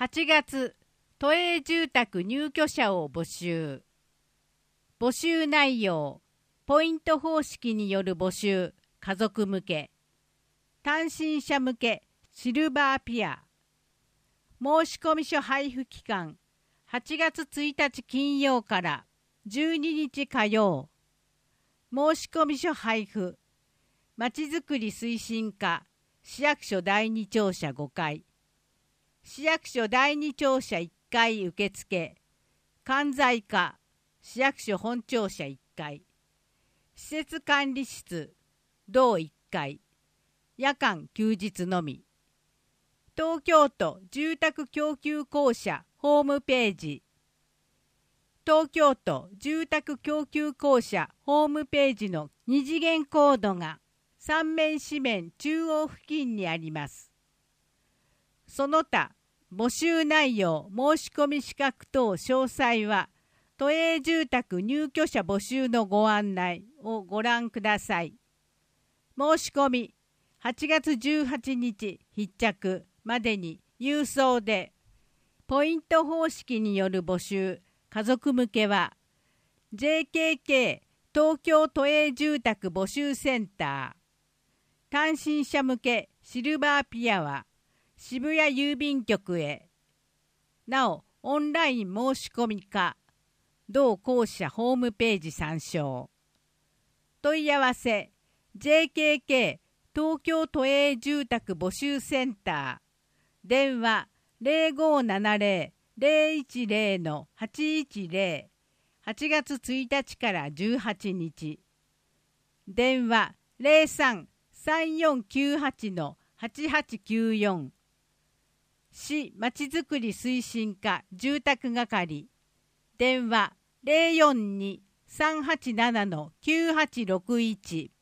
8月、都営住宅入居者を募集。募集内容、ポイント方式による募集、家族向け。単身者向け、シルバーピア。申込書配布期間、8月1日金曜から12日火曜。申込書配布。まちづくり推進課、市役所第2庁舎5階。市役所第2庁舎1階受付。管財課、市役所本庁舎1階。施設管理室、同1階。夜間休日のみ。東京都住宅供給公社ホームページ。東京都住宅供給公社ホームページの2次元コードが三面四面中央付近にあります。その他、募集内容、申込資格等詳細は、都営住宅入居者募集のご案内をご覧ください。申し込み、8月18日必着までに郵送で、ポイント方式による募集、家族向けは、JKK 東京都営住宅募集センター。単身者向けシルバーピアは、渋谷郵便局へ。なお、オンライン申し込みか、同校舎ホームページ参照。問い合わせ、JKK 東京都営住宅募集センター。電話 0570-010-810。8月1日から18日。電話 03-3498-8894。市まちづくり推進課住宅係。電話 042-387-9861。